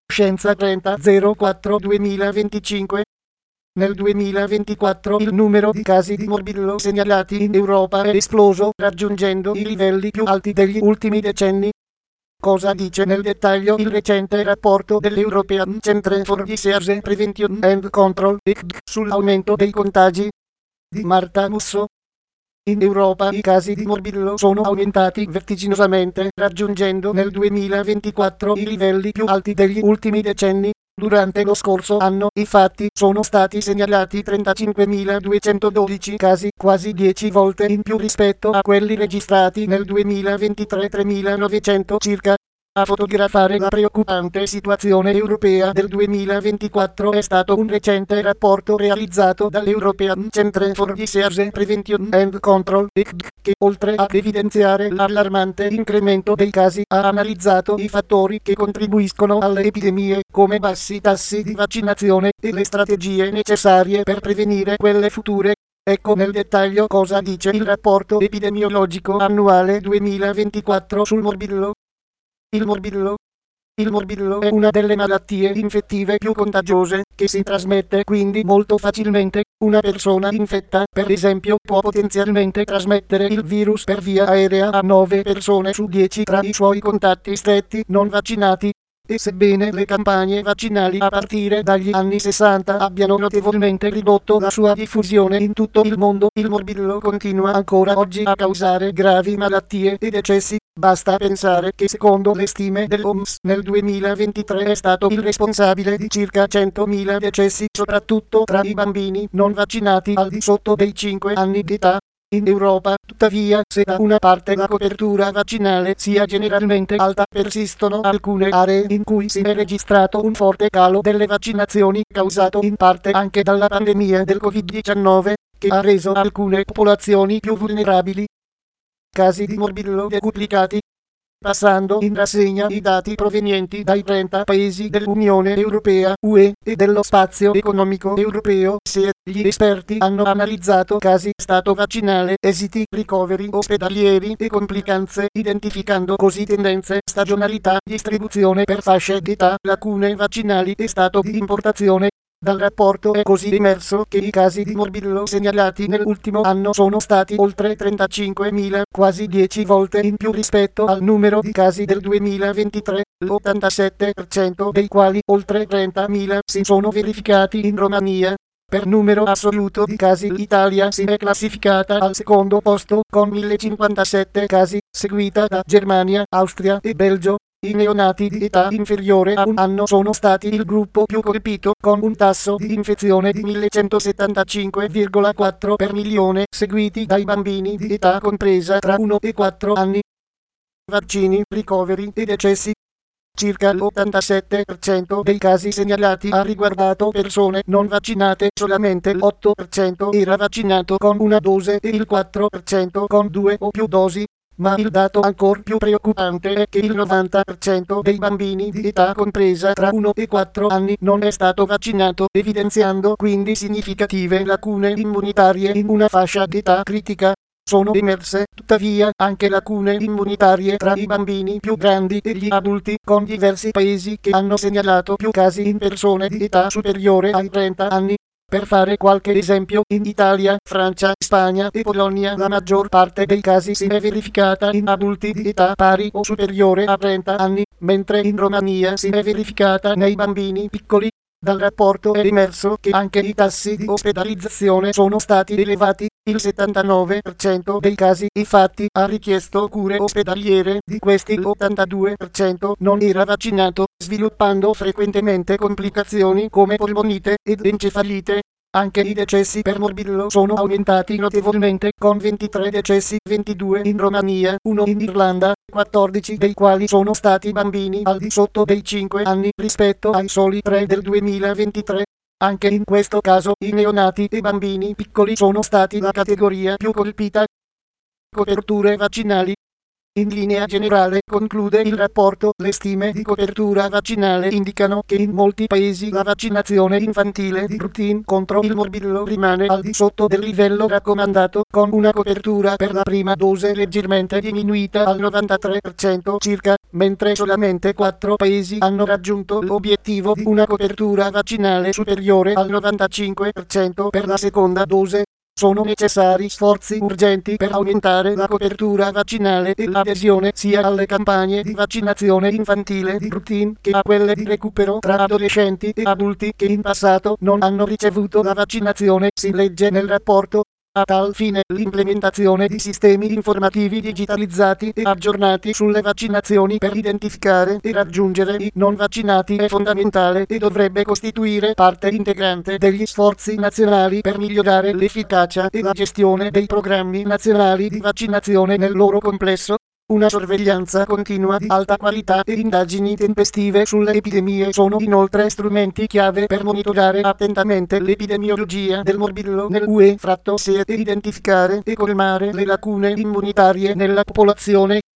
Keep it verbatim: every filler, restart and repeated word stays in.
Scienza trenta zero quattro duemilaventicinque. Nel duemilaventiquattro il numero di casi di morbillo segnalati in Europa è esploso, raggiungendo i livelli più alti degli ultimi decenni. Cosa dice nel dettaglio il recente rapporto dell'European Centre for Disease Prevention and Control E C D C sull'aumento dei contagi? Di Marta Musso. In Europa i casi di morbillo sono aumentati vertiginosamente, raggiungendo nel duemilaventiquattro i livelli più alti degli ultimi decenni. Durante lo scorso anno, infatti, sono stati segnalati trentacinquemiladuecentododici casi, quasi dieci volte in più rispetto a quelli registrati nel duemilaventitré, tremilanovecento circa. A fotografare la preoccupante situazione europea del duemilaventiquattro è stato un recente rapporto realizzato dall'European Centre for Disease Prevention and Control E C D C, che oltre ad evidenziare l'allarmante incremento dei casi ha analizzato i fattori che contribuiscono alle epidemie, come bassi tassi di vaccinazione e le strategie necessarie per prevenire quelle future. Ecco nel dettaglio cosa dice il rapporto epidemiologico annuale duemilaventiquattro sul morbillo. Il morbillo. Il morbillo è una delle malattie infettive più contagiose, che si trasmette quindi molto facilmente. Una persona infetta, per esempio, può potenzialmente trasmettere il virus per via aerea a nove persone su dieci tra i suoi contatti stretti non vaccinati. E sebbene le campagne vaccinali a partire dagli anni sessanta abbiano notevolmente ridotto la sua diffusione in tutto il mondo, il morbillo continua ancora oggi a causare gravi malattie e decessi. Basta pensare che secondo le stime dell'O M S nel duemilaventitré è stato il responsabile di circa centomila decessi, soprattutto tra i bambini non vaccinati al di sotto dei cinque anni di età. In Europa, tuttavia, se da una parte la copertura vaccinale sia generalmente alta, persistono alcune aree in cui si è registrato un forte calo delle vaccinazioni, causato in parte anche dalla pandemia del covid diciannove, che ha reso alcune popolazioni più vulnerabili. Casi di morbillo decuplicati. Passando in rassegna i dati provenienti dai trenta paesi dell'Unione Europea, U E, e dello Spazio Economico Europeo, S E E, gli esperti hanno analizzato casi stato vaccinale, esiti, ricoveri ospedalieri e complicanze, identificando così tendenze, stagionalità, distribuzione per fasce d'età, lacune vaccinali e stato di importazione. Dal rapporto è così emerso che i casi di morbillo segnalati nell'ultimo anno sono stati oltre trentacinquemila, quasi dieci volte in più rispetto al numero di casi del duemilaventitré, l'ottantasette per cento dei quali, oltre trentamila, si sono verificati in Romania. Per numero assoluto di casi l'Italia si è classificata al secondo posto con mille cinquantasette casi, seguita da Germania, Austria e Belgio. I neonati di età inferiore a un anno sono stati il gruppo più colpito, con un tasso di infezione di millecentosettantacinque virgola quattro per milione, seguiti dai bambini di età compresa tra uno e quattro anni. Vaccini, ricoveri e decessi. Circa l'ottantasette per cento dei casi segnalati ha riguardato persone non vaccinate, solamente l'otto per cento era vaccinato con una dose e il quattro per cento con due o più dosi. Ma il dato ancora più preoccupante è che il novanta per cento dei bambini di età compresa tra uno e quattro anni non è stato vaccinato, evidenziando quindi significative lacune immunitarie in una fascia d'età critica. Sono emerse, tuttavia, anche lacune immunitarie tra i bambini più grandi e gli adulti, con diversi paesi che hanno segnalato più casi in persone di età superiore ai trenta anni. Per fare qualche esempio, in Italia, Francia, Spagna e Polonia la maggior parte dei casi si è verificata in adulti di età pari o superiore a trenta anni, mentre in Romania si è verificata nei bambini piccoli. Dal rapporto è emerso che anche i tassi di ospedalizzazione sono stati elevati. Il settantanove per cento dei casi, infatti, ha richiesto cure ospedaliere, di questi l'ottantadue per cento non era vaccinato, sviluppando frequentemente complicazioni come polmonite ed encefalite. Anche i decessi per morbillo sono aumentati notevolmente, con ventitré decessi, ventidue in Romania, uno in Irlanda, quattordici dei quali sono stati bambini al di sotto dei cinque anni rispetto ai soli tre del duemilaventitré. Anche in questo caso i neonati e bambini piccoli sono stati la categoria più colpita. Coperture vaccinali. In linea generale, conclude il rapporto, le stime di copertura vaccinale indicano che in molti paesi la vaccinazione infantile di routine contro il morbillo rimane al di sotto del livello raccomandato, con una copertura per la prima dose leggermente diminuita al novantatré per cento circa. mentre solamente quattro paesi hanno raggiunto l'obiettivo di una copertura vaccinale superiore al novantacinque per cento per la seconda dose. Sono necessari sforzi urgenti per aumentare la copertura vaccinale e l'adesione sia alle campagne di vaccinazione infantile di routine che a quelle di recupero tra adolescenti e adulti che in passato non hanno ricevuto la vaccinazione, si legge nel rapporto. A tal fine, l'implementazione di sistemi informativi digitalizzati e aggiornati sulle vaccinazioni per identificare e raggiungere i non vaccinati è fondamentale e dovrebbe costituire parte integrante degli sforzi nazionali per migliorare l'efficacia e la gestione dei programmi nazionali di vaccinazione nel loro complesso. Una sorveglianza continua di alta qualità e indagini tempestive sulle epidemie sono inoltre strumenti chiave per monitorare attentamente l'epidemiologia del morbillo nell'U E fratto S E e identificare e colmare le lacune immunitarie nella popolazione.